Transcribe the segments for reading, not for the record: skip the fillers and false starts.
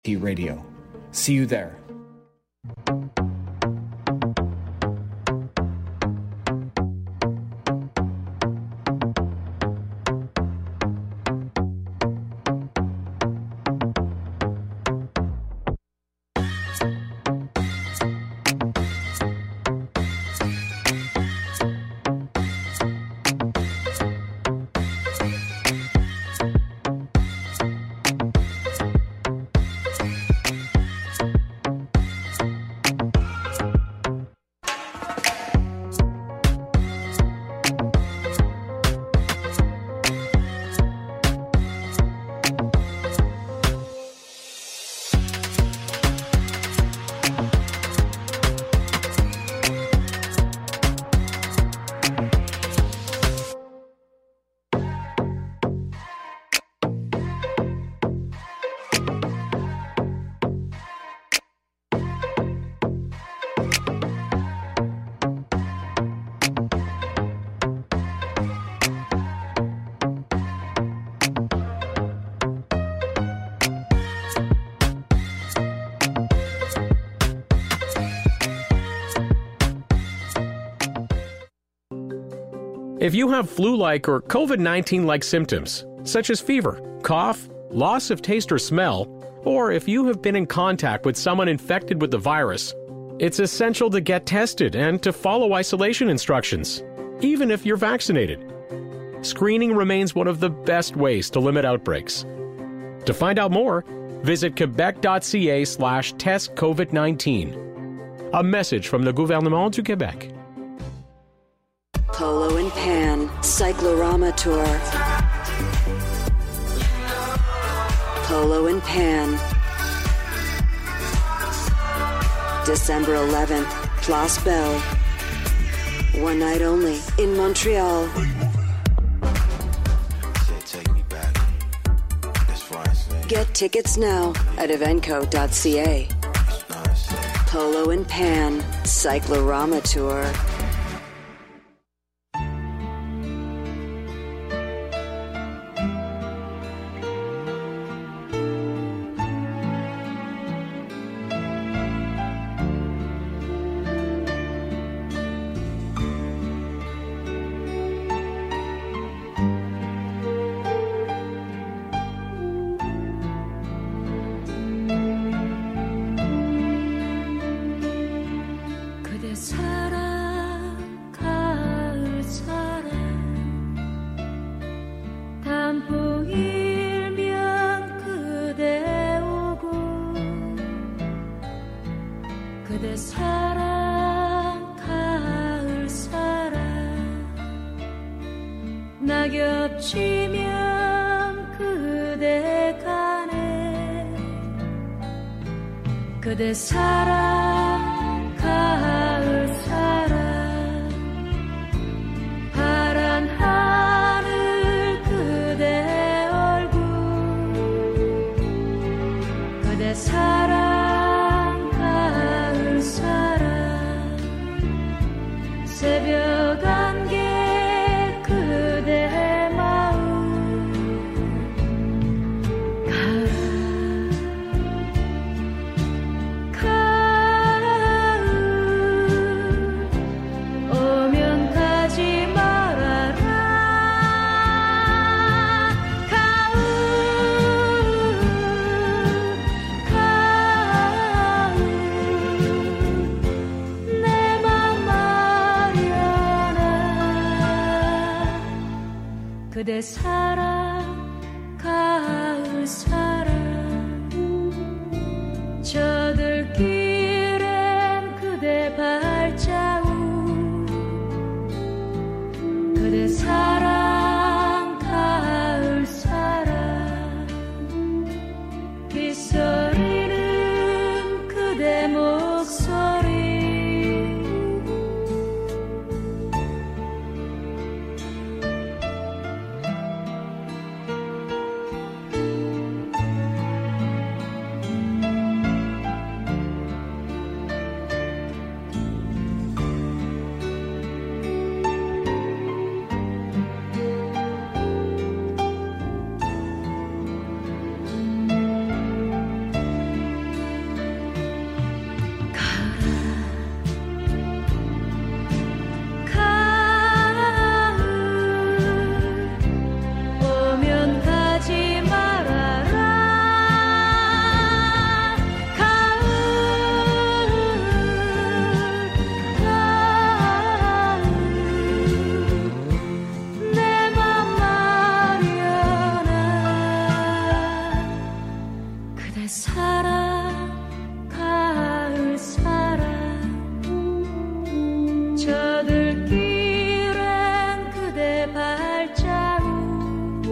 Radio. See you there. If you have flu-like or COVID-19-like symptoms, such as fever, cough, loss of taste or smell, or if you have been in contact with someone infected with the virus, it's essential to get tested and to follow isolation instructions, even if you're vaccinated. Screening remains one of the best ways to limit outbreaks. To find out more, visit quebec.ca/testcovid19. A message from le gouvernement du Québec. Polo and Pan Cyclorama Tour. Polo and Pan. December 11th, Place Belle. One night only in Montreal. Get tickets now at eventco.ca. Polo and Pan Cyclorama Tour. 그대 사랑 가을 사랑 파란 하늘 그대 얼굴 그대 사랑 가을 사랑 새벽 안개 그대 마음 그대 사랑 가을 사랑 저들길엔 그대 발자국 그대 사랑 가을 사랑 빗소리는 그대 목소리 사랑 가을 사랑 저 들길엔 그대 발자국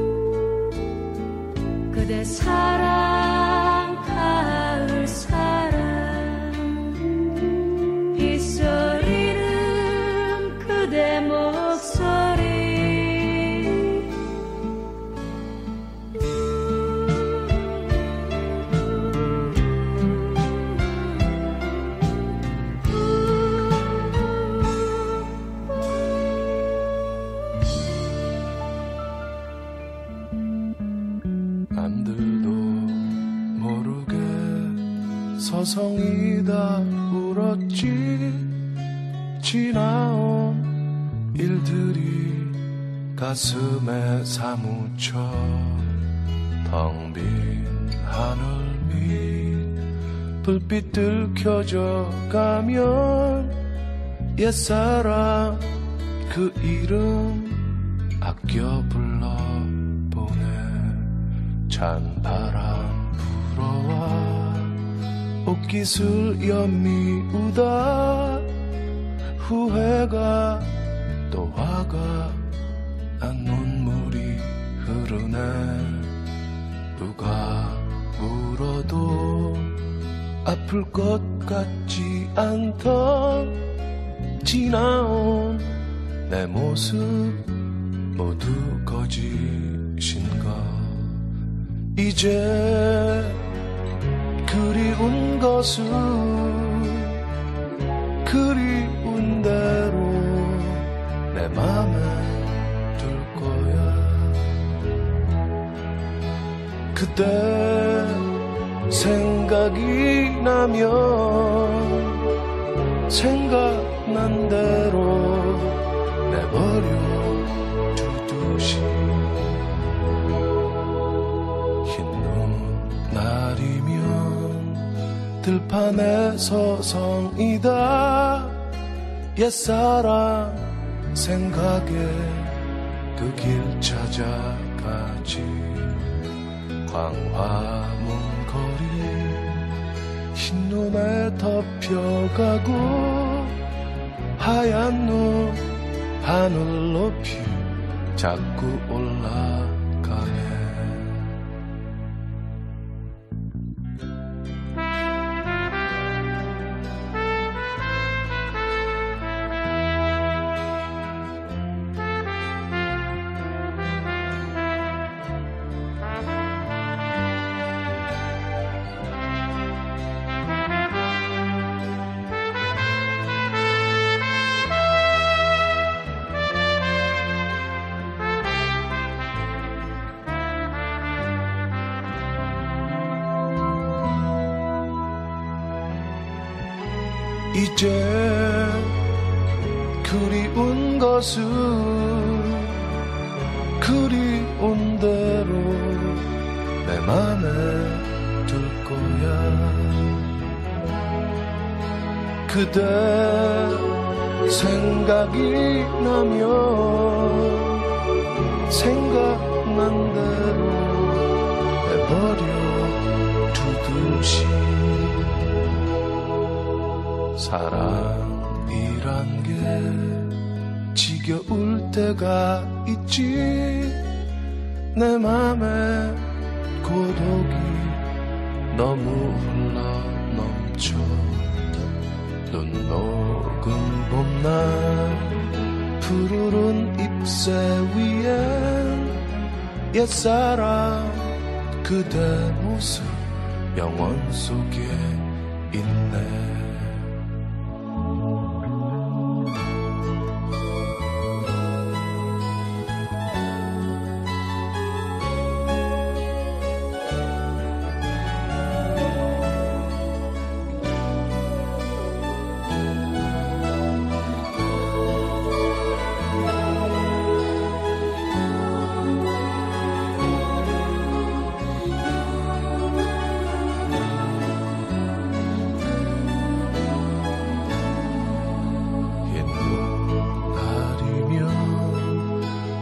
그대 사랑 가을 사랑 빗소리는 그대 목소리 남들도 모르게 서성이다 울었지 지나온 일들이 가슴에 사무쳐 텅 빈 하늘 밑 불빛들 켜져 가면 옛사랑 그 이름 아껴 불러보네 찬바람 불어와 옷깃을 연미우다 후회가 또 화가 난 눈물이 흐르네 누가 울어도 아플 것 같지 않던 지나온 내 모습 모두 거짓인가 이제 그리운 것은 그리운 대로 내 맘에 둘 거야 그때 생각이 나면 생각난 대로 내버려 두듯이 흰눈 날이면 들판에 서성이다 옛사랑 생각에 그 길 찾아가지 광화문 거리 흰눈에 덮여가고 하얀 눈 하늘 높이 자꾸 올라가네 이제 그리운 것은 그리운 대로 내 맘에 둘 거야 그대 생각이 나면 생각난 대로 내버려 두듯이 사랑이란 게 지겨울 때가 있지 내 맘에 고독이 너무 흘러넘쳐 눈 녹은 봄날 푸르른 잎새 위엔 옛사랑 그대 모습 영원 속에 있네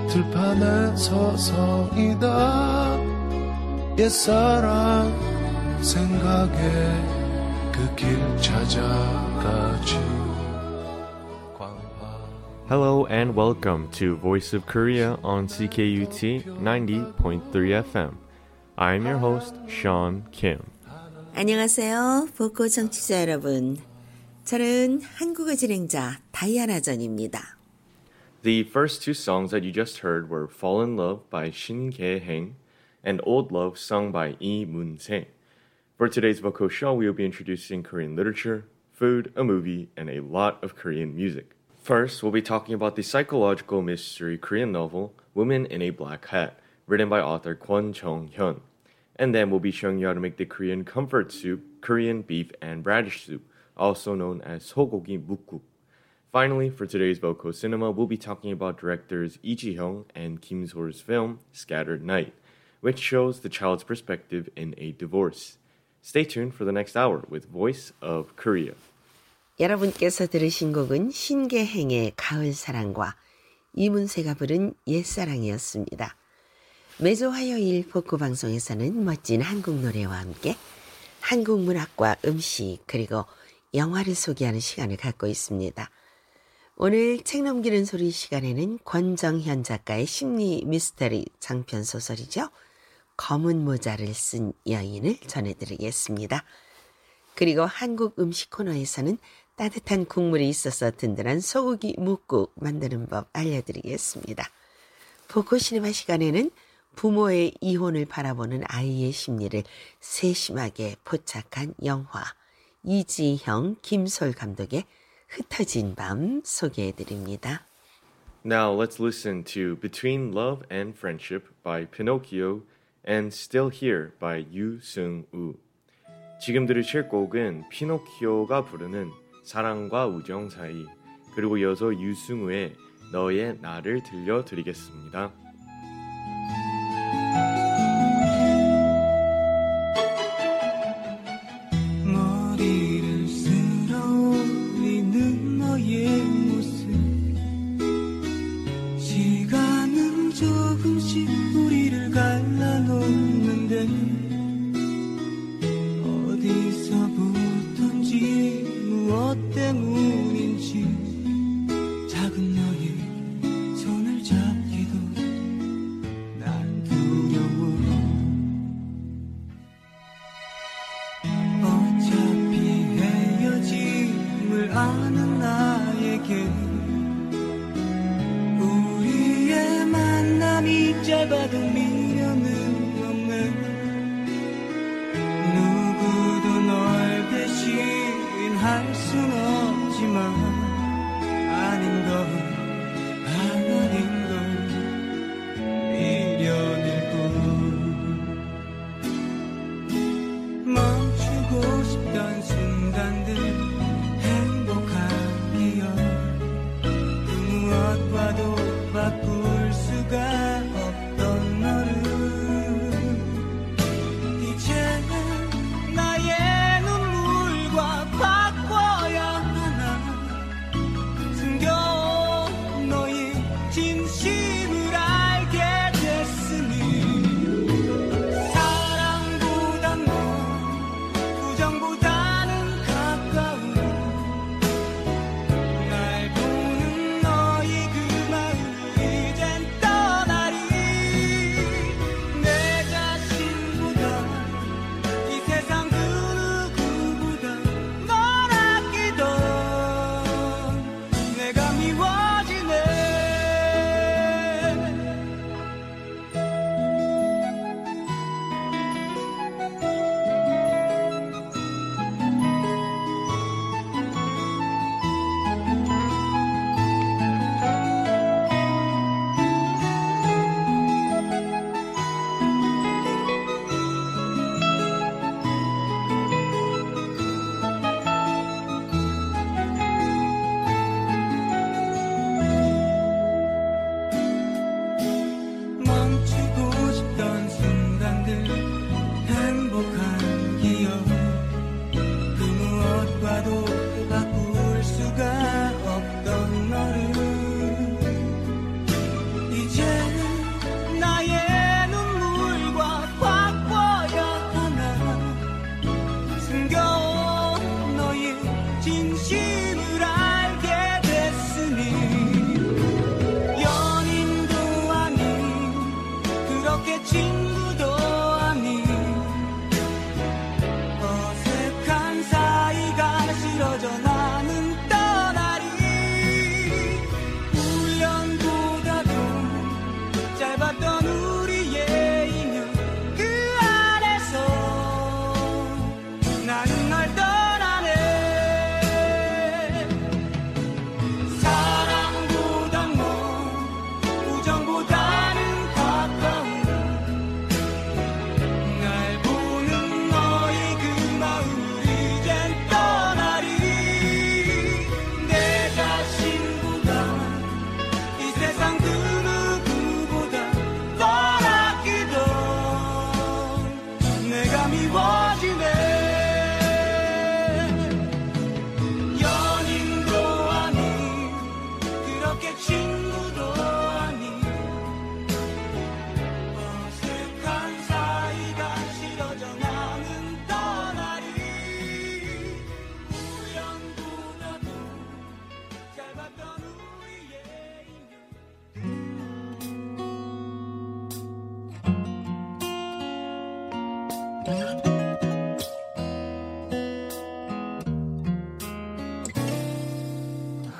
들판에 서성이다 옛사랑 생각에 그 길 찾아가지. Hello and welcome to Voice of Korea on CKUT 90.3 FM. I'm your host, Sean Kim. 안녕하세요. 보코 청취자 여러분. 저는 한국어 진행자 다이아나 전입니다. The first two songs that you just heard were Fall in Love by Shin Gae-haeng and Old Love sung by Lee Moon-se. For today's vocal show, we will be introducing Korean literature, food, a movie, and a lot of Korean music. First, we'll be talking about the psychological mystery Korean novel Woman in a Black Hat, written by author Kwon Jong-hyun. And then we'll be showing you how to make the Korean comfort soup, Korean beef and radish soup, also known as sogogi mukguk. Finally, for today's vocal cinema, we'll be talking about directors Lee Ji-hyung and Kim So-ru's film Scattered Night, which shows the child's perspective in a divorce. Stay tuned for the next hour with Voice of Korea. 여러분께서 들으신 곡은 신계행의 가을 사랑과 이문세가 부른 옛사랑이었습니다. 매주 화요일 복고 방송에서는 멋진 한국 노래와 함께 한국 문학과 음식 그리고 영화를 소개하는 시간을 갖고 있습니다. 오늘 책 넘기는 소리 시간에는 권정현 작가의 심리 미스터리 장편 소설이죠. 검은 모자를 쓴 여인을 전해드리겠습니다. 그리고 한국 음식 코너에서는 따뜻한 국물이 있어서 든든한 소고기 묵국 만드는 법 알려드리겠습니다. 보코시네마 시간에는 부모의 이혼을 바라보는 아이의 심리를 세심하게 포착한 영화 이지형, 김솔 감독의 흩어진 밤 소개해드립니다. Now let's listen to Between Love and Friendship by Pinocchio and Still Here by Yu Seung-woo. 지금 들으실 곡은 피노키오가 부르는 사랑과 우정 사이, 그리고 이어서 유승우의 너의 나를 들려드리겠습니다. 머리를 쓸어 올리는 너의 모습, 시간은 조금씩 우리를 갈라놓는데 어디서부턴지 무엇 때문인지 작은 너의 손을 잡기도 난 두려워. 어차피 헤어짐을 아는 나에게 우리의 만남이 짧아도 미련은 없네. 누구도 널 대신할 순 없지만 아닌 걸 미련일 뿐. 멈추고 싶던 순간들 행복한 기억 그 무엇과도 바꿀 수가 없던 너를 이제는 나의 눈물과 바꿔야 하나. 숨겨온 너의 진심을 알게 됐으니 사랑보단 먼 우정보다는 가까운 날 보는 너의 그 마음을 이젠 떠나리. 내 자신보다 이 세상 그 누구보다 널 아끼던 내가 미워지네.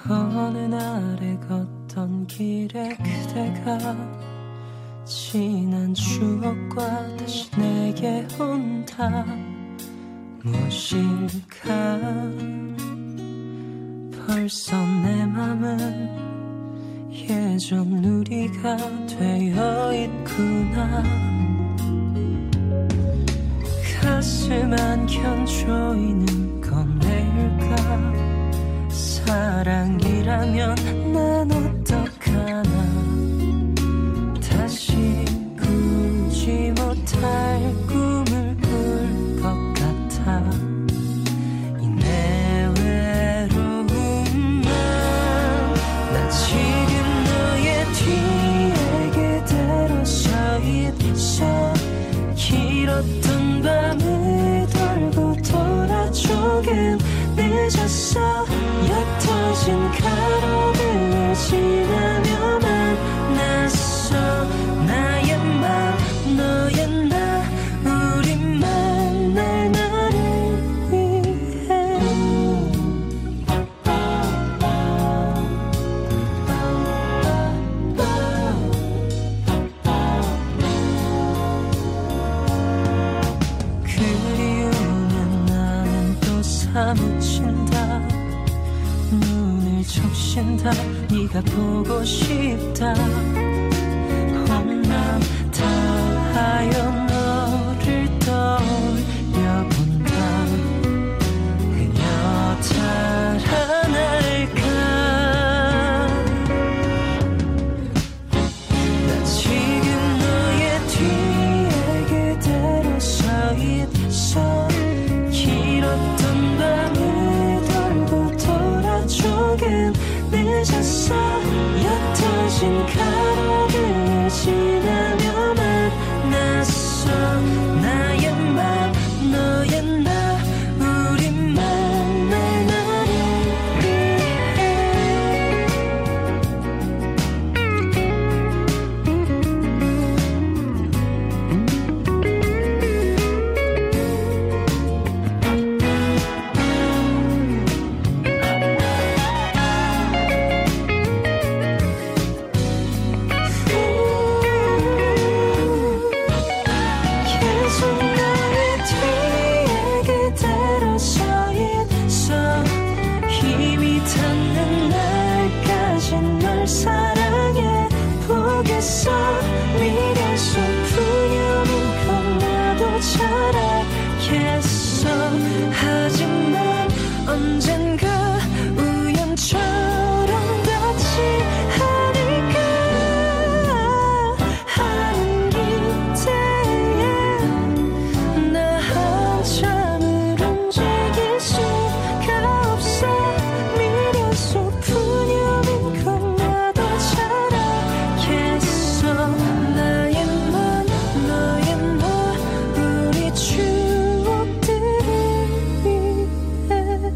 어느 날에 걷던 길에 그대가 지난 추억과 다시 내게 온다. 무엇일까? 벌써 내 맘은 예전 우리가 되어 있구나. 가슴 안견 조이는 건 내일까? 사랑이라면 난 어떡하나. 다시 꾸지 못할 꿈을 꿀 것 같아. 이 내 외로움만 나 지금 너의 뒤에 그대로 서 있어. 길었던 밤을 돌고 돌아 조금 늦었어. 옅어진 가로등을 지나며 만났어. 나의 맘 너의 나 우리만 날 나를 위해. 그리우면 나는 또 사무친다. 눈을 적신다. 네가 보고 싶다. 혼남 다하여 너를 떠올려본다. 그녀 달아날까. 나 지금 너의 뒤에 그대로 서 있어. 길었던 밤을 돌고 돌아 조금 늦었어. 옅어진 가로등을 지나며 만났어. 나의 맘 너의 나 우리만 날 나를 계속 너의 뒤에 그대로 서 있어. 힘이 닿는 날까지 널 사랑해 보겠어. 미련 소풍이면 건 나도 잘 알겠어. 하지만 언젠가 우연처럼 닿지 않을까 하는 기대에 나 한참을 움직일 수가 없어. 미련 소풍이면 건 나도 잘 알겠어. 나의 맘 너의 나 우리 추억들을 위해.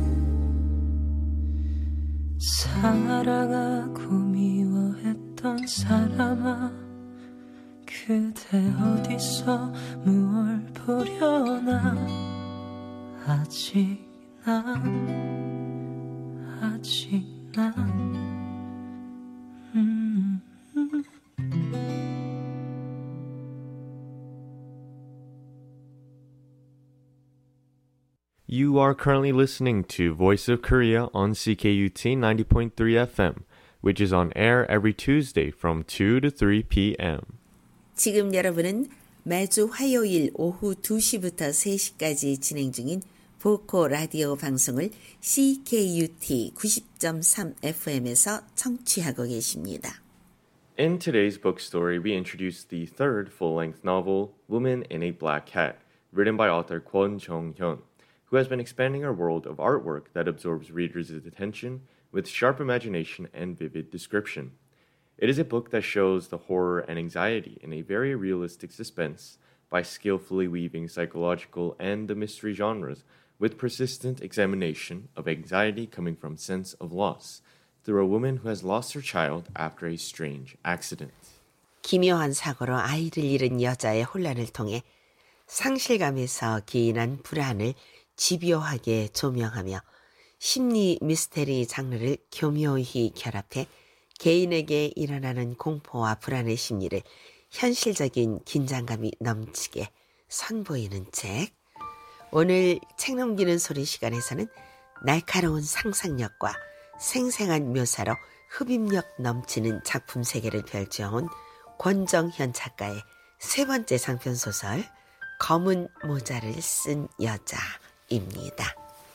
사랑하고 미워했던 사람아. 그대 어디서 무얼 보려나. 아직 난 You are currently listening to Voice of Korea on CKUT 90.3 FM, which is on air every Tuesday from 2 to 3 p.m. 지금 여러분은 매주 화요일 오후 2시부터 3시까지 진행 중인 보코 라디오 방송을 CKUT 90.3 FM에서 청취하고 계십니다. In today's book story, we introduce the third full-length novel, Woman in a Black Hat, written by author Kwon Jong-hyun, who has been expanding her world of artwork that absorbs readers' attention with sharp imagination and vivid description. It is a book that shows the horror and anxiety in a very realistic suspense by skillfully weaving psychological and the mystery genres with persistent examination of anxiety coming from sense of loss through a woman who has lost her child after a strange accident. 기묘한 사고로 아이를 잃은 여자의 혼란을 통해 상실감에서 기인한 불안을 집요하게 조명하며 심리 미스테리 장르를 교묘히 결합해 개인에게 일어나는 공포와 불안의 심리를 현실적인 긴장감이 넘치게 선보이는 책. 오늘 책 넘기는 소리 시간에서는 날카로운 상상력과 생생한 묘사로 흡입력 넘치는 작품 세계를 펼쳐온 권정현 작가의 세 번째 장편소설 검은 모자를 쓴 여자입니다.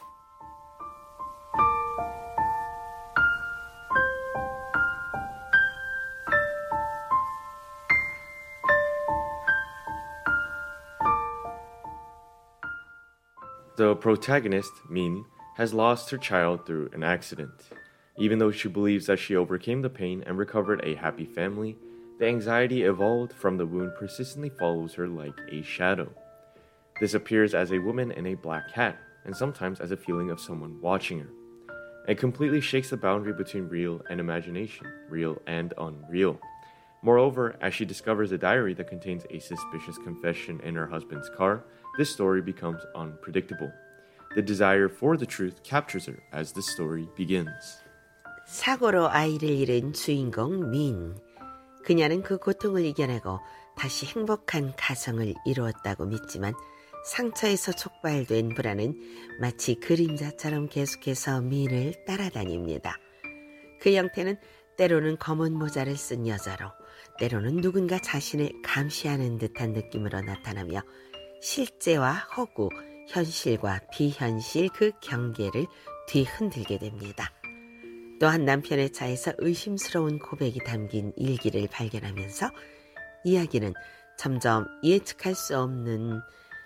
The protagonist, Min, has lost her child through an accident. Even though she believes that she overcame the pain and recovered a happy family, the anxiety evolved from the wound persistently follows her like a shadow. This appears as a woman in a black hat, and sometimes as a feeling of someone watching her. It completely shakes the boundary between real and imagination, real and unreal. Moreover, as she discovers a diary that contains a suspicious confession in her husband's car, this story becomes unpredictable. The desire for the truth captures her as the story begins. 사고로 아이를 잃은 주인공 민. 그녀는 그 고통을 이겨내고 다시 행복한 가정을 이루었다고 믿지만 상처에서 촉발된 불안은 마치 그림자처럼 계속해서 민을 따라다닙니다. 그 형태는 때로는 검은 모자를 쓴 여자로, 때로는 누군가 자신을 감시하는 듯한 느낌으로 나타나며 실제와 허구, 현실과 비현실 그 경계를 뒤흔들게 됩니다. 또한 남편의 차에서 의심스러운 고백이 담긴 일기를 발견하면서 이야기는 점점 예측할 수 없는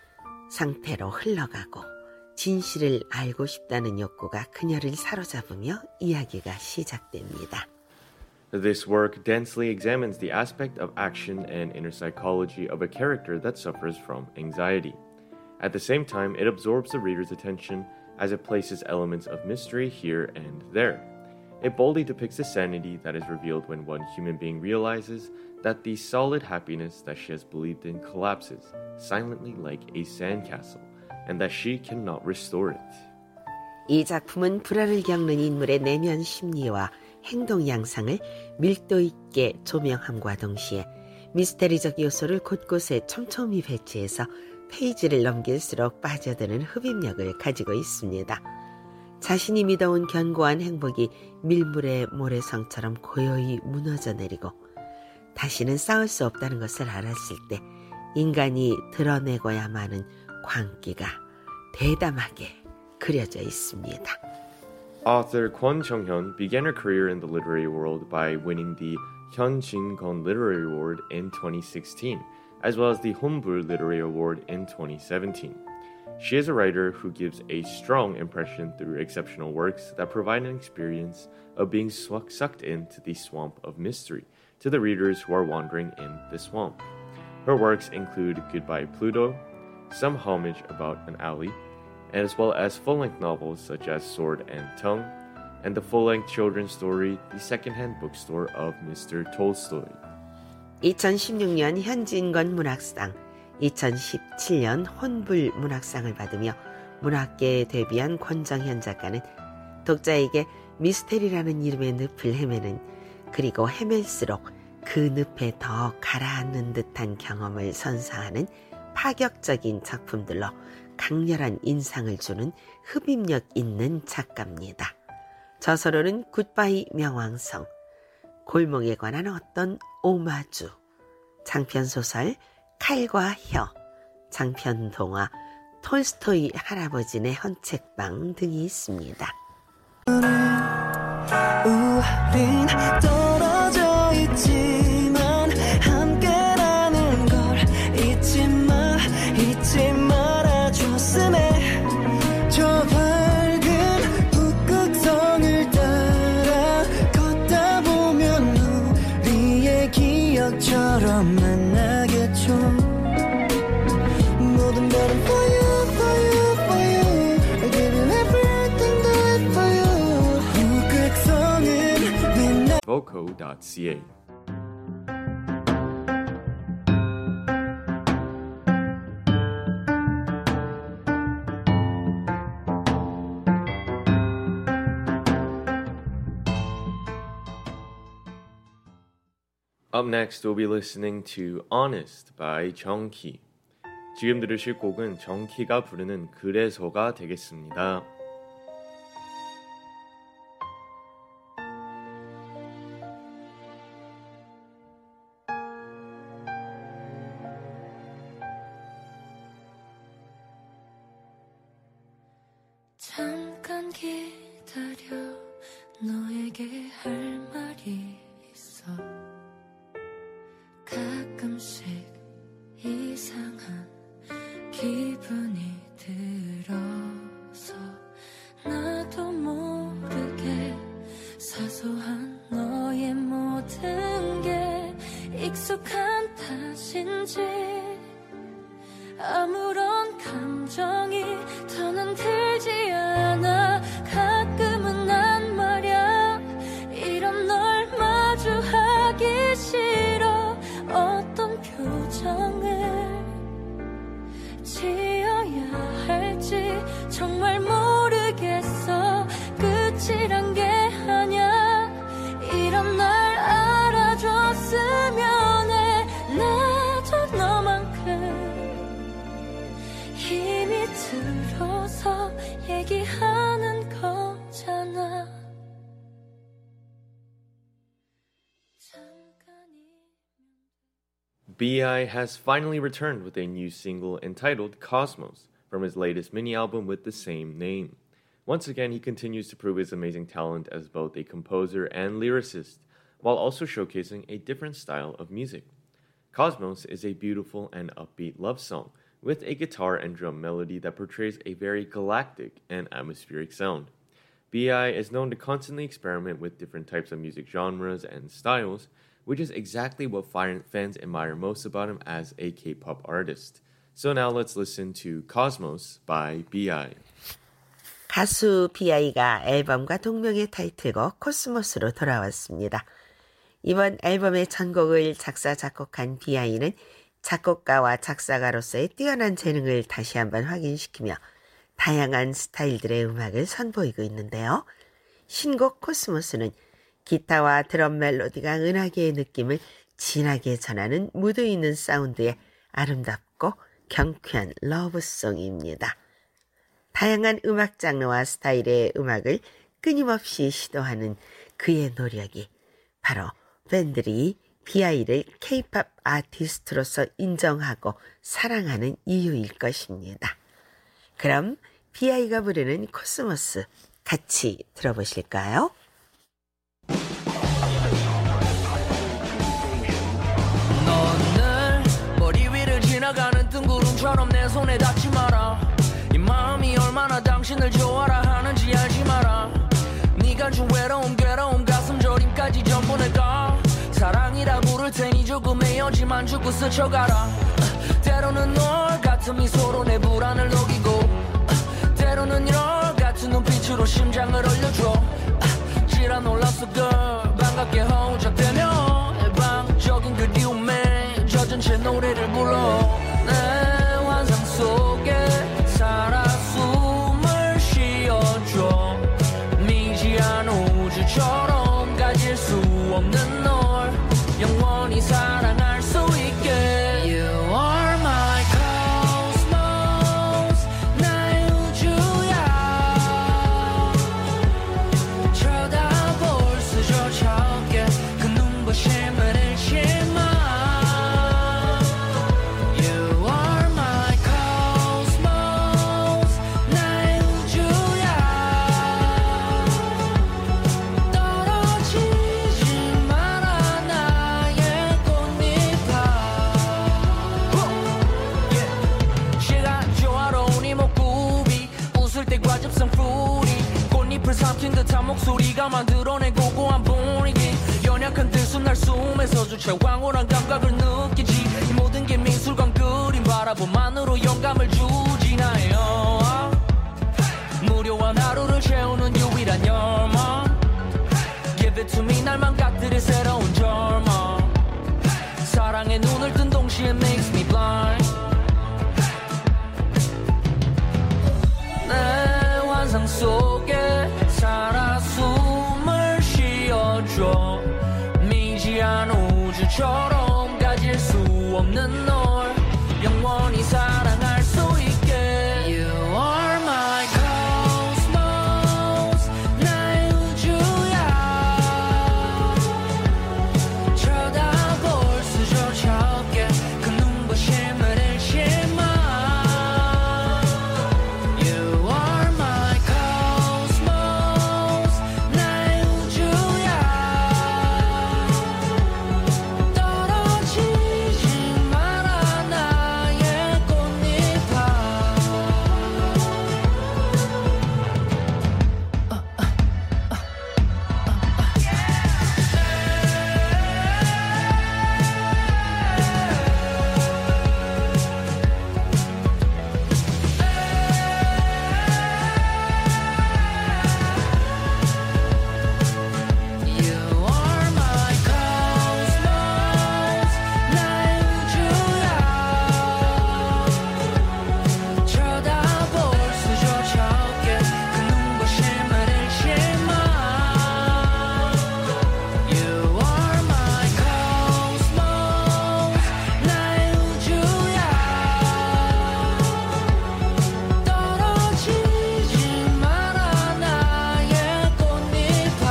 상태로 흘러가고 진실을 알고 싶다는 욕구가 그녀를 사로잡으며 이야기가 시작됩니다. This work densely examines the aspect of action and inner psychology of a character that suffers from anxiety. At the same time, it absorbs the reader's attention as it places elements of mystery here and there. It boldly depicts the sanity that is revealed when one human being realizes that the solid happiness that she has believed in collapses, silently like a sandcastle, and that she cannot restore it. 이 작품은 불안을 겪는 인물의 내면 심리와 행동 양상을 밀도 있게 조명함과 동시에 미스테리적 요소를 곳곳에 촘촘히 배치해서 페이지를 넘길수록 빠져드는 흡입력을 가지고 있습니다. 자신이 믿어온 견고한 행복이 밀물의 모래성처럼 고요히 무너져 내리고 다시는 싸울 수 없다는 것을 알았을 때 인간이 드러내고야만 하는 광기가 대담하게 그려져 있습니다. Author Kwon Jung-hyun began her career in the literary world by winning the Hyun Jin-gon Literary Award in 2016, as well as the Hombul Literary Award in 2017. She is a writer who gives a strong impression through exceptional works that provide an experience of being sucked into the swamp of mystery to the readers who are wandering in the swamp. Her works include Goodbye Pluto, Some Homage About an Alley, as well as full-length novels such as Sword and Tongue, and the full-length children's story, The Secondhand Bookstore of Mr. Tolstoy. 2016년 현진건 문학상, 2017년 혼불 문학상을 받으며 문학계에 데뷔한 권정현 작가는 독자에게 미스테리라는 이름의 늪을 헤매는 그리고 헤맬수록 그 늪에 더 가라앉는 듯한 경험을 선사하는 파격적인 작품들로 강렬한 인상을 주는 흡입력 있는 작가입니다. 저서로는 굿바이 명왕성, 골목에 관한 어떤 오마주, 장편소설 칼과 혀, 장편동화 톨스토이 할아버지네 헌책방 등이 있습니다. 우린 떨어져 있지만 함께라는 걸 잊지 말아줬음에 저 밝은 북극성을 따라 걷다 보면 우리의 기억처럼 만나겠죠. 모든 별은 for you, for you, for you. I give you everything that for you. 북극성은 빛나 Voco.ca. Up next, we'll be listening to Honest by 정키. 지금 들으실 곡은 정키가 부르는 그래서가 되겠습니다. 잠깐 기다려 너에게 할 말이 있어 가끔씩 이상한 기분이 들어서 나도 모르게 사소한 너의 모든 게 익숙한 탓인지 아무런 감정이 더는 들지 않아 가끔은 난 말야 이런 널 마주하기 싫어 어떤 표정을 지어야 할지 정말 모르겠어 끝이란 게 아냐 이런 날 알아줬으면 해 나도 너만큼 힘이 들어서 얘기하는 거잖아 B.I. has finally returned with a new single entitled Cosmos from his latest mini-album with the same name. Once again, he continues to prove his amazing talent as both a composer and lyricist, while also showcasing a different style of music. Cosmos is a beautiful and upbeat love song with a guitar and drum melody that portrays a very galactic and atmospheric sound. B.I. is known to constantly experiment with different types of music genres and styles, which is exactly what fans admire most about him as a K-pop artist. So now let's listen to Cosmos by B.I. 가수 B.I.가 앨범과 동명의 타이틀곡 코스모스로 돌아왔습니다. 이번 앨범의 전곡을 작사, 작곡한 B.I.는 작곡가와 작사가로서의 뛰어난 재능을 다시 한번 확인시키며 다양한 스타일들의 음악을 선보이고 있는데요. 신곡 코스모스는 기타와 드럼 멜로디가 은하계의 느낌을 진하게 전하는 무드 있는 사운드의 아름답고 경쾌한 러브송입니다. 다양한 음악 장르와 스타일의 음악을 끊임없이 시도하는 그의 노력이 바로 팬들이 B.I.를 K-pop 아티스트로서 인정하고 사랑하는 이유일 것입니다. 그럼 B.I.가 부르는 코스모스 같이 들어보실까요? 너는 머리 위를 지나가는 뜬구름처럼 내 손에 닿지 마라 이 마음이 얼마나 당신을 좋아라 하는지 알지 마라 네가 준 외로움 괴로움 가슴 저림까지 전부 내가 사랑이라 부를 테니 조금 헤어지만 주고 스쳐가라 때로는 널 같은 미소로 내 불안을 녹이고 때로는 널 같은 눈빛으로 심장을 얼려줘 지라 놀랐어 girl 반갑게 허우적대며 일방적인 그리움에 젖은 채 노래를 불러 내 환상 속에 살아 숨을 쉬어줘 미지한 우주처럼 가질 수 없는 널 영원히 사랑할 수 있게 You are my cosmos 나의 우주야 쳐다볼 수조차 없게 그 눈부심을 잃지 마 You are my cosmos 나의 우주야 떨어지지 마라 나의 꽃잎아 시간 조화로운 이목구비 웃을 때 과즙성 풀이 꽃잎을 삼킨 듯한 목소리가 만들어낸 고고한 분위기 연약한 들숨 날 숨에서 주체 황홀한 감각을 느끼지 이 모든 게 미술관 그림 바라봄만으로 영감을 주지 나예요 무료한 하루를 채우는 유일한 열망 Give it to me 날만 갓들일 새로운 절망 사랑에 눈을 뜬 동시에 makes me blind 내 환상 속에 살아 숨을 쉬어줘 미지한 우주처럼 것처럼 가질 수 없는 널 영원히 사랑할 수 있게 You are my cosmos 나의 우주야 쳐다볼 수조차 없게 그 눈부심을 잃지 마 You are my cosmos 나의 우주야 떨어지지 마라 나의 꽃잎아 You are my cosmos 나의 우주야 쳐다볼 수조차 없게 그 눈부심을 잃지 마 You are my cosmos 나의 우주야 떨어지지 마라 나의 꽃잎아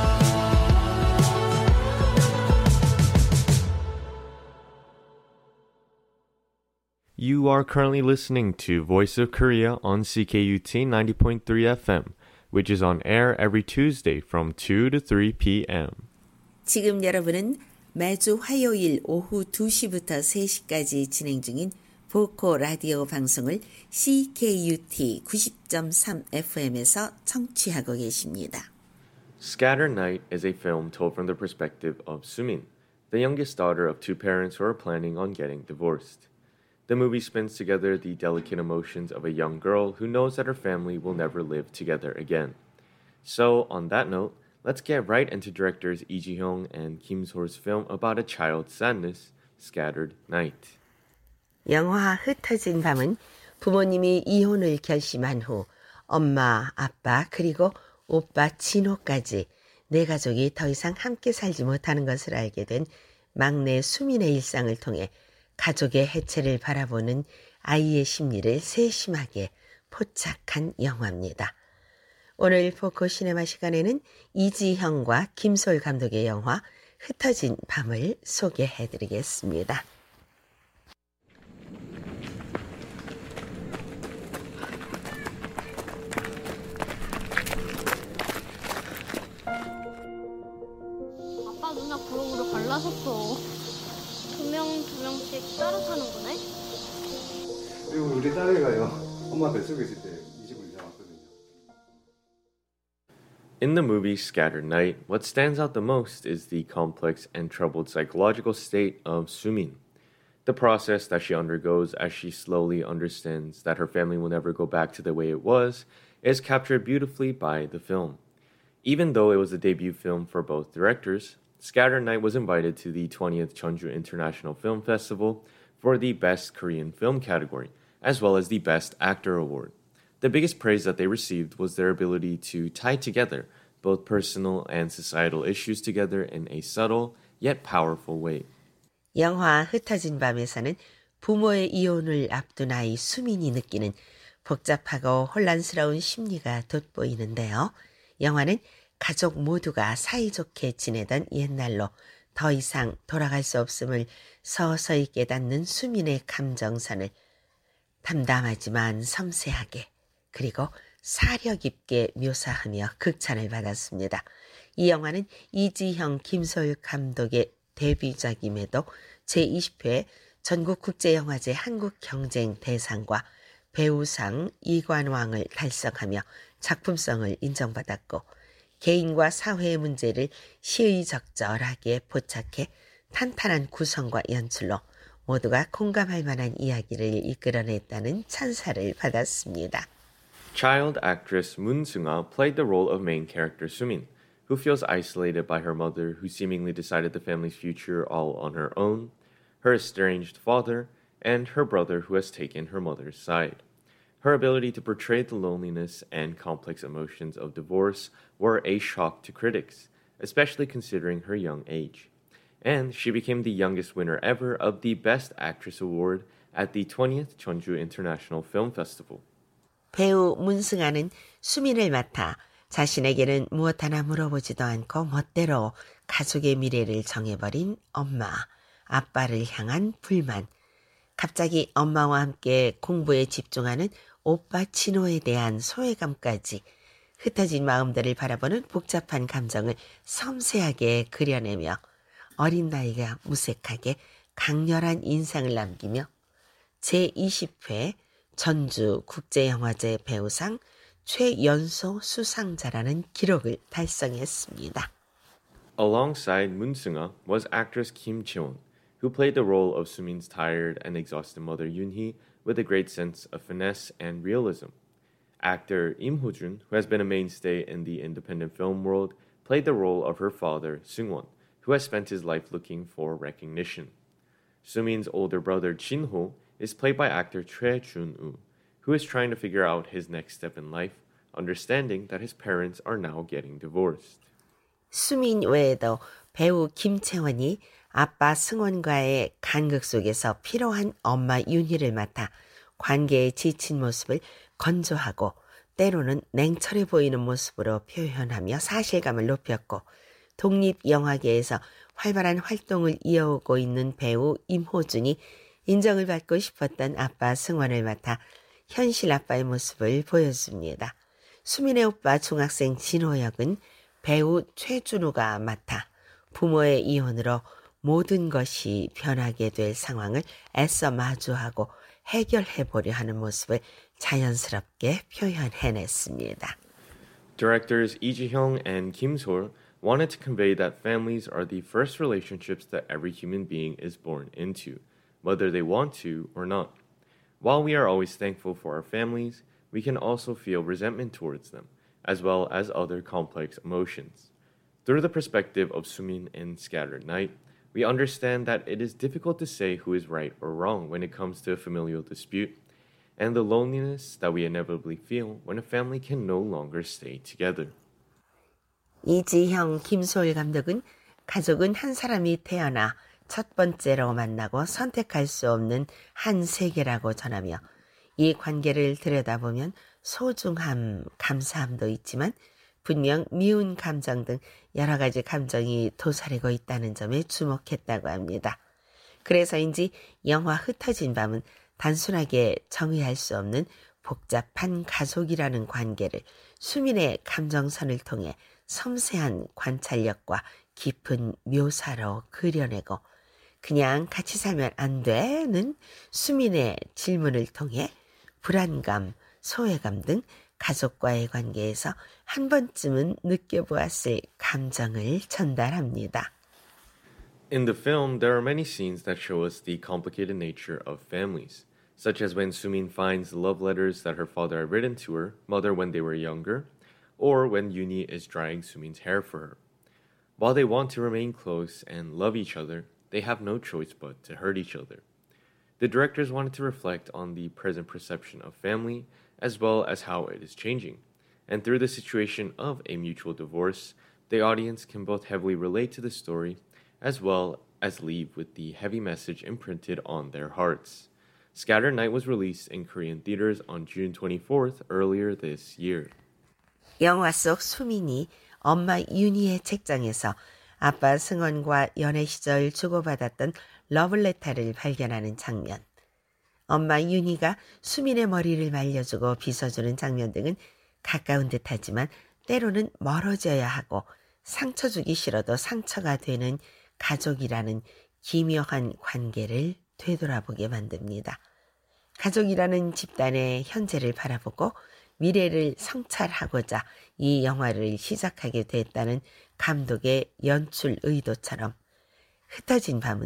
You are currently listening to Voice of Korea on CKUT 90.3 FM, which is on air every Tuesday from 2 to 3 p.m. 지금 여러분은 매주 화요일 오후 2시부터 3시까지 진행 중인 보코 라디오 방송을 CKUT 90.3 FM에서 청취하고 계십니다. Scattered Night is a film told from the perspective of Sumin, the youngest daughter of two parents who are planning on getting divorced. The movie spins together the delicate emotions of a young girl who knows that her family will never live together again. So, on that note, let's get right into directors Lee Ji-hyung and Kim So-ul's film about a child's sadness, Scattered Night. 영화 흩어진 밤은 부모님이 이혼을 결심한 후 엄마, 아빠, 그리고 오빠 진호까지 네 가족이 더 이상 함께 살지 못하는 것을 알게 된 막내 수민의 일상을 통해 가족의 해체를 바라보는 아이의 심리를 세심하게 포착한 영화입니다. 오늘 포코 시네마 시간에는 이지형과 김소울 감독의 영화 흩어진 밤을 소개해드리겠습니다. 아빠 누나 그룹으로 갈라섰어. 두 명씩 따로 사는 거네? 그리고 우리 딸애가요. 엄마 뱃속에 있을 때 이 집을 이사 왔거든요. In the movie Scattered Night, what stands out the most is the complex and troubled psychological state of Sumin. The process that she undergoes as she slowly understands that her family will never go back to the way it was is captured beautifully by the film. Even though it was a debut film for both directors, Scattered Night was invited to the 20th Jeonju International Film Festival for the Best Korean Film category, as well as the Best Actor award. The biggest praise that they received was their ability to tie together both personal and societal issues together in a subtle yet powerful way. 영화 흩어진 밤에서는 부모의 이혼을 앞둔 아이 수민이 느끼는 복잡하고 혼란스러운 심리가 돋보이는데요. 영화는 가족 모두가 사이좋게 지내던 옛날로 더 이상 돌아갈 수 없음을 서서히 깨닫는 수민의 감정선을 담담하지만 섬세하게 그리고 사려 깊게 묘사하며 극찬을 받았습니다. 이 영화는 이지형, 김소율 감독의 데뷔작임에도 제20회 전국국제영화제 한국경쟁대상과 배우상 이관왕을 달성하며 작품성을 인정받았고 개인과 사회의 문제를 시의적절하게 포착해 탄탄한 구성과 연출로 모두가 공감할 만한 이야기를 이끌어냈다는 찬사를 받았습니다. Child actress Moon Seung-ah played the role of main character Sumin, who feels isolated by her mother who seemingly decided the family's future all on her own, her estranged father, and her brother who has taken her mother's side. Her ability to portray the loneliness and complex emotions of divorce were a shock to critics, especially considering her young age. and she became the youngest winner ever of the Best Actress Award at the 20th Jeonju International Film Festival. 배우 문승아는 수민을 맡아 자신에게는 무엇 하나 물어보지도 않고 멋대로 가족의 미래를 정해버린 엄마, 아빠를 향한 불만, 갑자기 엄마와 함께 공부에 집중하는 오빠 진호에 대한 소외감까지 흩어진 마음들을 바라보는 복잡한 감정을 섬세하게 그려내며 어린 나이가 무색하게 강렬한 인상을 남기며 제20회 전주국제영화제 배우상 최연소 수상자라는 기록을 달성했습니다. Alongside Moon Seung-ah was actress Kim Ji-won, who played the role of Sumin's tired and exhausted mother Yoon-hee with a great sense of finesse and realism. Actor Im Ho-jun, who has been a mainstay in the independent film world, played the role of her father Seung-won, who has spent his life looking for recognition. Sumin's older brother Jin-ho is played by actor Choi Jun-woo, who is trying to figure out his next step in life, understanding that his parents are now getting divorced. 수민 외에도 배우 김채원이 아빠 승원과의 간극 속에서 피로한 엄마 윤희를 맡아 관계에 지친 모습을 건조하고 때로는 냉철해 보이는 모습으로 표현하며 사실감을 높였고, 독립영화계에서 활발한 활동을 이어오고 있는 배우 임호준이 인정을 받고 싶었던 아빠 승원을 맡아 현실 아빠의 모습을 보여줍니다. 수민의 오빠 중학생 진호 역은 배우 최준우가 맡아 부모의 이혼으로 모든 것이 변하게 될 상황을 애써 마주하고 해결해보려 하는 모습을 자연스럽게 표현해냈습니다. Directors Lee Ji-hyung and Kim Sol wanted to convey that families are the first relationships that every human being is born into, whether they want to or not. While we are always thankful for our families, we can also feel resentment towards them, as well as other complex emotions. Through the perspective of Sumin in Scattered Night, we understand that it is difficult to say who is right or wrong when it comes to a familial dispute, and the loneliness that we inevitably feel when a family can no longer stay together. 이지형 김소일 감독은 가족은 한 사람이 태어나 첫 번째로 만나고 선택할 수 없는 한 세계라고 전하며, 이 관계를 들여다보면 소중함, 감사함도 있지만 분명 미운 감정 등 여러 가지 감정이 도사리고 있다는 점에 주목했다고 합니다. 그래서인지 영화 흩어진 밤은 단순하게 정의할 수 없는 복잡한 가족이라는 관계를 수민의 감정선을 통해 섬세한 관찰력과 깊은 묘사로 그려내고, 그냥 같이 살면 안 돼는 수민의 질문을 통해 불안감, 소외감 등 가족과의 관계에서 한 번쯤은 느껴보았을 감정을 전달합니다. In the film, there are many scenes that show us the complicated nature of families, such as when Sumin finds the love letters that her father had written to her mother when they were younger, or when Yoon-hee is drying Sumin's hair for her. While they want to remain close and love each other, they have no choice but to hurt each other. The directors wanted to reflect on the present perception of family as well as how it is changing, and through the situation of a mutual divorce, the audience can both heavily relate to the story as well as leave with the heavy message imprinted on their hearts. Scattered Night was released in Korean theaters on June 24th earlier this year. 영화 속 수민이 엄마 윤희의 책장에서 아빠 승원과 연애 시절 주고받았던 러블레터를 발견하는 장면, 엄마 윤희가 수민의 머리를 말려주고 빗어주는 장면 등은 가까운 듯하지만 때로는 멀어져야 하고 상처 주기 싫어도 상처가 되는 가족이라는 기묘한 관계를 되돌아보게 만듭니다. 가족이라는 집단의 현재를 바라보고 미래를 성찰하고자 이 영화를 시작하게 됐다는 감독의 연출 의도처럼, 흩어진 밤은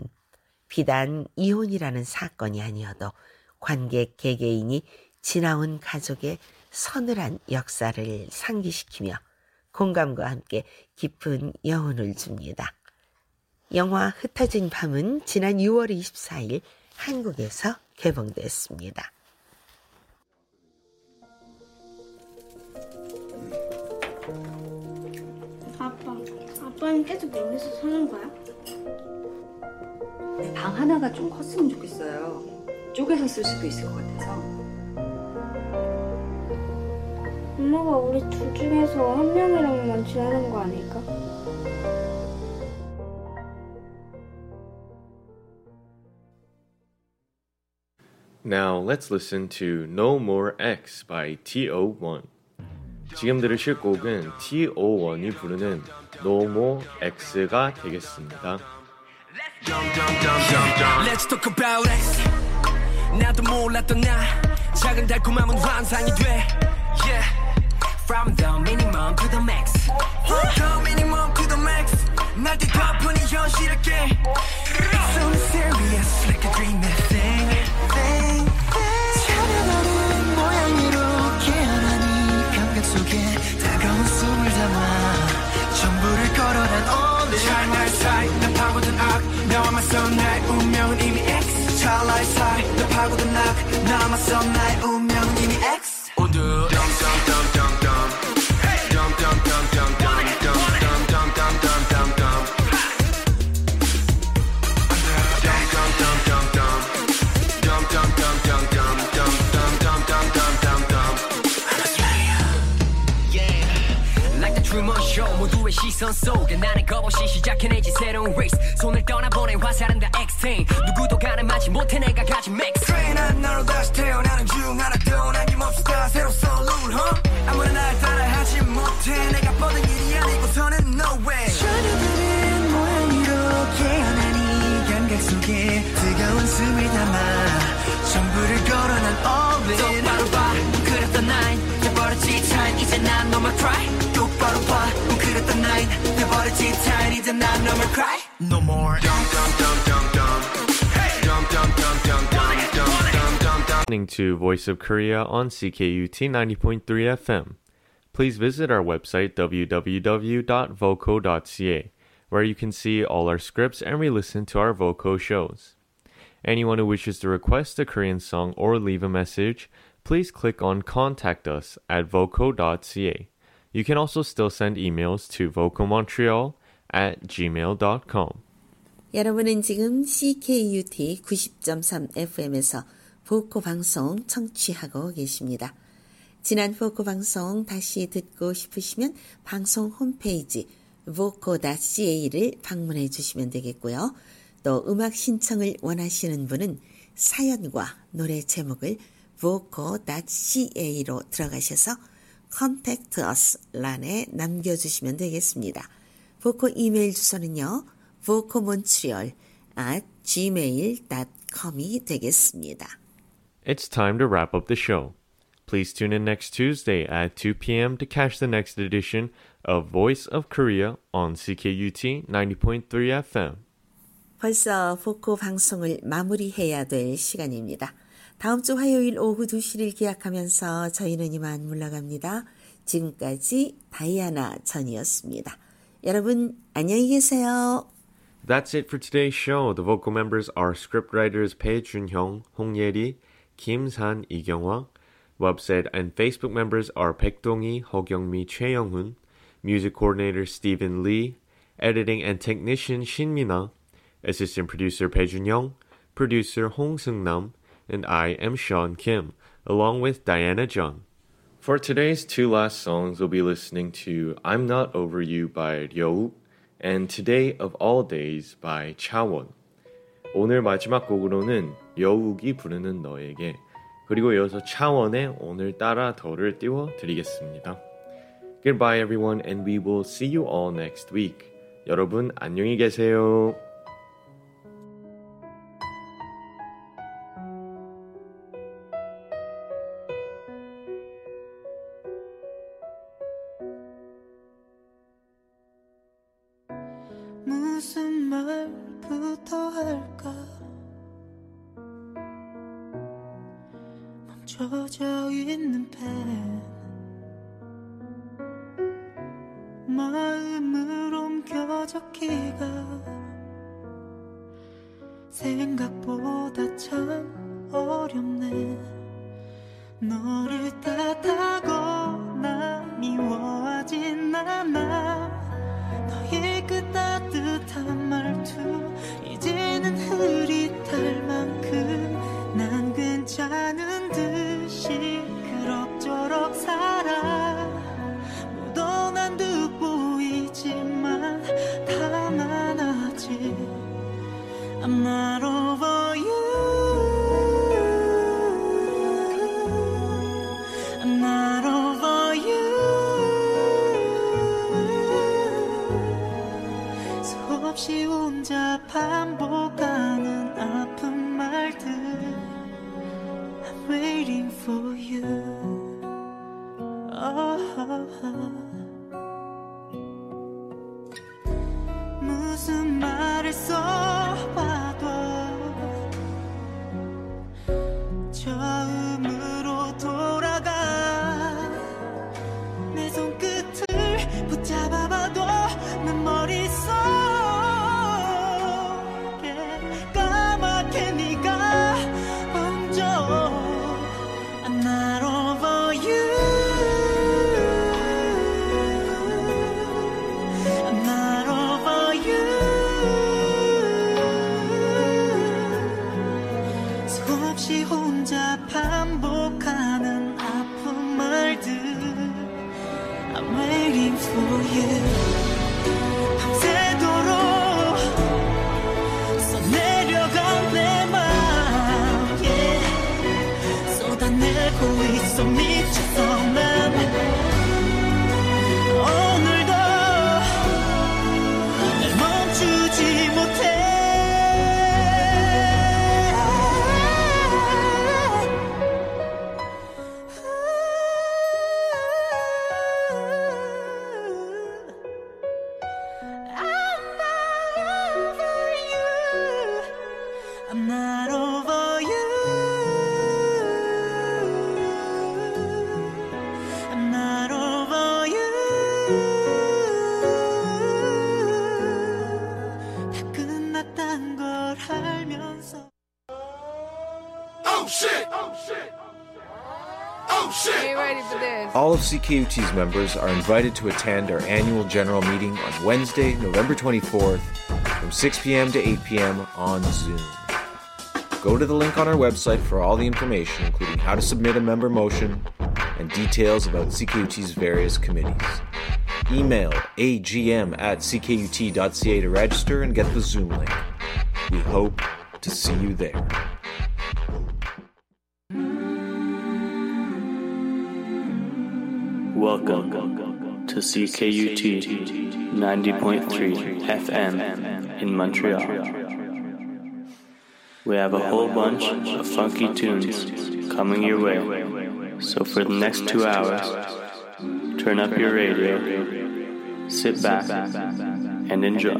비단 이혼이라는 사건이 아니어도 관객 개개인이 지나온 가족의 서늘한 역사를 상기시키며 공감과 함께 깊은 여운을 줍니다. 영화 흩어진 밤은 지난 6월 24일 한국에서 개봉됐습니다. 아빠는 계속 여기서 사는 거야? 방 하나가 좀 컸으면 좋겠어요. 쪼개서 쓸 수도 있을 것 같아서. 엄마가 우리 둘 중에서 한 명이랑만 지내는 거 아닐까? Now let's listen to No More X by TO1. 지금 들으실 곡은 TO1이 부르는 No More X가 되겠습니다. Let's talk about X. 나도 몰랐던 나 작은 달콤함은 환상이 돼. Yeah. From the minimum to the max. The minimum to the max. 날 뒤덮으니 현실을게. So serious like a dream thing. 차려나는 모양으로 깨어나니 감각 속에 뜨거운 숨을 담아 전부를 걸어 난 오늘 잘 사이 난 파고든 악 나와 맞선 나의 운명은 이미 X 찰나의 사이 난 파고든 악 나와 맞선 나의 운명은 이미 X 오늘 Truman Show 모두의 시선 속에 나는 겁없이 시작해내지 새로운 race 손을 떠나보내 화살은 다 X10 누구도 가늠하지 못해 내가 가진 max 트레인한 나로 다시 태어나는 중 하나도 남김없이 다 새로 써 룰 아무나 날 따라하지 못해 내가 뻗은 일이 아니고서는 no way 차려다른 모양으로 깨어나니 감각 속에 뜨거운 숨을 담아 전부를 걸어 난 all in 똑바로 봐 그랬던 나인 돼버렸지 time 이제 난 no more cry 똑바로 봐 그랬던 나인 돼버렸지 time 이제 난 no more cry no more Listening to Voice of Korea on CKUT 90.3 FM. Please visit our website www.voco.ca, where you can see all our scripts and re-listen to our Voco shows. Anyone who wishes to request a Korean song or leave a message, please click on Contact Us at voco.ca. You can also still send emails to vocomontreal@gmail.com. 여러분은 지금 CKUT 90.3 FM에서 보코 방송 청취하고 계십니다. 지난 보코 방송 다시 듣고 싶으시면 방송 홈페이지 voco.ca를 방문해 주시면 되겠고요. 또 음악 신청을 원하시는 분은 사연과 노래 제목을 voco.ca로 들어가셔서 Contact Us 란에 남겨주시면 되겠습니다. 보코 이메일 주소는요. vocomontreal@gmail.com이 되겠습니다. It's time to wrap up the show. Please tune in next Tuesday at 2 p.m. to catch the next edition of Voice of Korea on CKUT 90.3 FM. 벌써 보코 방송을 마무리해야 될 시간입니다. 다음 주 화요일 오후 2시를 기약하면서 저희는 이만 물러갑니다. 지금까지 다이아나 전이었습니다. 여러분 안녕히 계세요. That's it for today's show. The vocal members are scriptwriters Pae Junhyung, Hong Yeri, Kim San, Lee Kyunghwa. Website and Facebook members are Baek Dong-hee, Ho Kyung-mi, Choi Young-hoon. Music coordinator Stephen Lee. Editing and technician Shin Mina. Assistant producer Pae Junhyung. Producer Hong Seung-nam. And I am Sean Kim, along with Diana Jung. For today's two last songs, we'll be listening to I'm Not Over You by Ryeowook and Today of All Days by Chawon. 오늘 마지막 곡으로는 여욱이 부르는 너에게 그리고 이어서 차원의 오늘따라 더를 띄워드리겠습니다. Goodbye everyone and we will see you all next week. 여러분 안녕히 계세요. 무슨 말부터 할까 멈춰져 있는 펜 마음을 옮겨 적기가 생각보다 참 어렵네 너를 탓하거나 미워하진 않아 너의 그 따뜻한 말투 이제는 흐릿할 만큼 난 괜찮은 듯이 그럭저럭 살아 묻어난 듯 보이지만 다 많았지 I'm not over you I'm not over you 수없이 혼자 반복하는 아픈 말들 I'm waiting for you 무슨 말을 써봐도 처음으로 돌아가 내 손끝을 붙잡아봐도 내 머릿속에 까맣게 네가 얹어 I'm not over you I'm not over you 수없이 혼자 반복하는 아픈 말들 I'm waiting for you 밤새도록 써내려간 내 맘 yeah. 쏟아내고 있어 미쳐서 난 오늘도 날 멈추지 못해 I'm not over you I'm not over you 다 끝났단 걸 알면서 Oh shit! Oh shit! Oh shit! Get ready for this. All of CKUT's members are invited to attend our annual general meeting on Wednesday, November 24th from 6 p.m. to 8 p.m. on Zoom. Go to the link on our website for all the information, including how to submit a member motion and details about CKUT's various committees. Email agm@ckut.ca to register and get the Zoom link. We hope to see you there. Welcome to CKUT 90.3 FM in Montreal. We have a whole bunch of funky tunes coming your way, so for the next 2 hours, turn up your radio, sit back, and enjoy.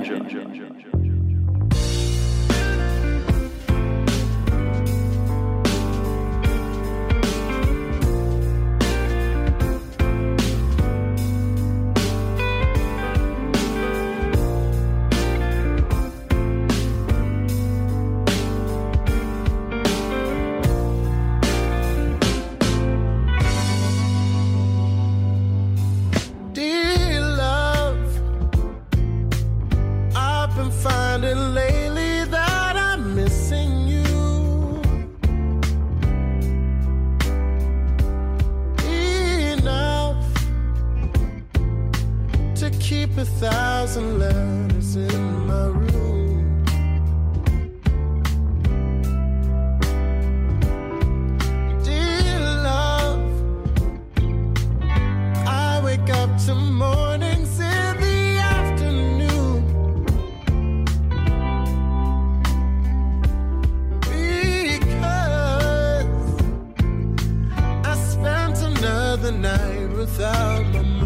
keep 1,000 letters in my room. Dear love, I wake up to mornings in the afternoon, because I spent another night without my moon.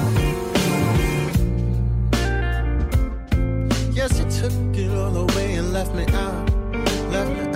Took it all away and left me out, left me